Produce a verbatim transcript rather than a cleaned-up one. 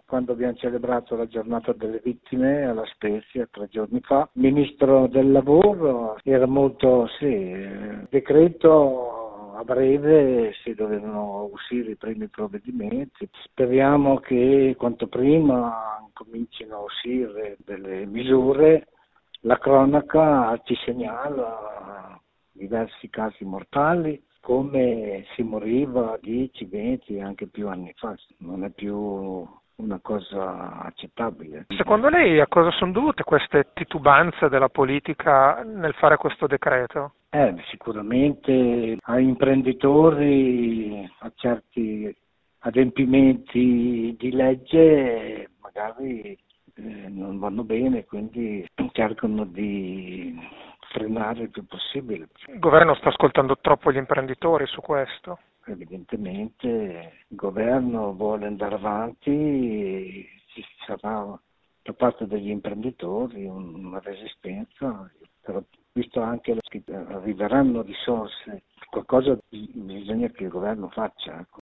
quando abbiamo celebrato la giornata delle vittime alla Spezia tre giorni fa. Il ministro del lavoro era molto, sì, eh, decreto a breve si dovevano uscire i primi provvedimenti. Speriamo che quanto prima comincino a uscire delle misure. La cronaca ci segnala diversi casi mortali, come si moriva dieci, venti, anche più anni fa. Non è più una cosa accettabile. Secondo lei a cosa sono dovute queste titubanze della politica nel fare questo decreto? Eh, sicuramente a imprenditori, a certi adempimenti di legge magari eh, non vanno bene, quindi cercano di frenare il più possibile. Il governo sta ascoltando troppo gli imprenditori su questo? Evidentemente il governo vuole andare avanti e ci sarà da parte degli imprenditori una resistenza, però visto anche che arriveranno risorse, qualcosa bisogna che il governo faccia.